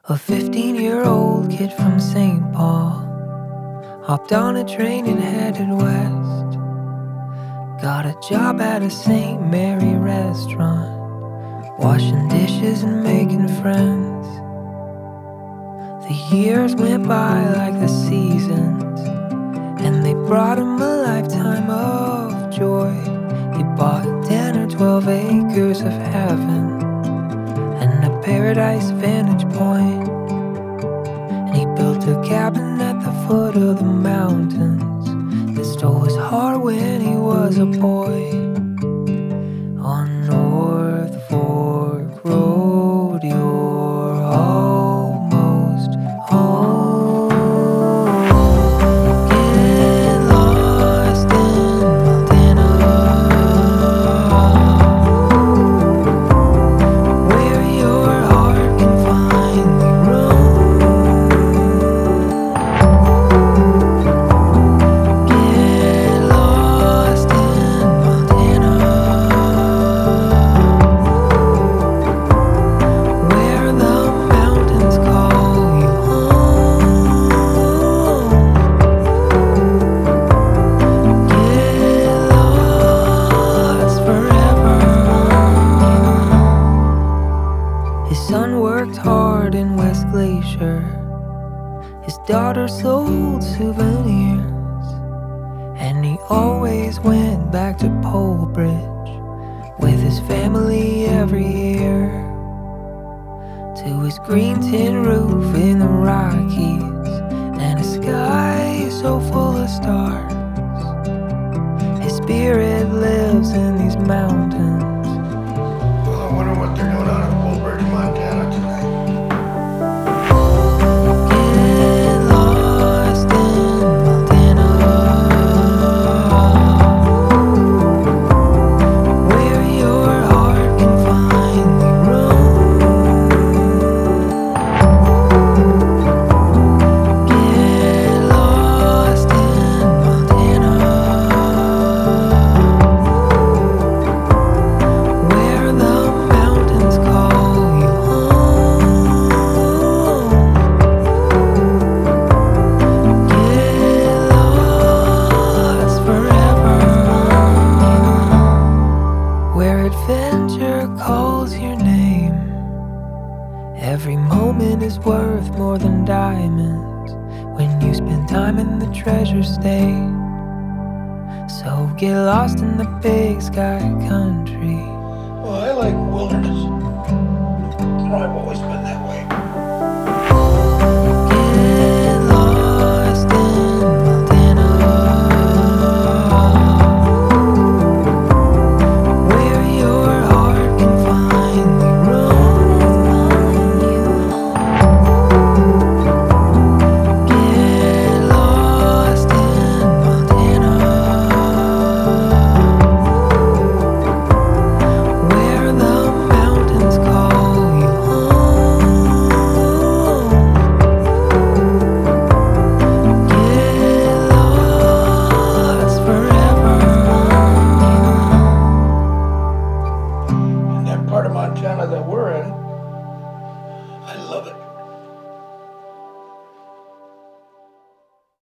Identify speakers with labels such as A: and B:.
A: A 15-year-old kid from St. Paul hopped on a train and headed west. Got a job at a St. Mary restaurant, washing dishes and making friends. The years went by like the seasons, and they brought him a lifetime of joy. He bought 10 or 12 acres of heaven and a paradise vantage point. And he built a cabin at the foot of the mountains that stole his heart when he was a boy. On North Fork Road, you're almost home. Get lost in Montana, where your heart can finally roam. Get lost in Montana, where the mountains call you home. Get lost forever. His son worked hard in West Glacier. His daughter sold souvenirs, and he always went back to Pole Bridge with his family every year. To his green tin roof in the Rockies and a sky so full of stars. His spirit lives in these mountains.
B: Well, I wonder what they're doing out in Woolbridge, Montana tonight.
A: Get lost in Montana, where your heart can finally roam. Get lost in Montana, where the mountains call you home. Get lost forever, where adventure calls your name. Every moment is worth more than diamonds when you spend time in the treasure state. So get lost in the big sky country.
B: Well, I like wilderness. I've always been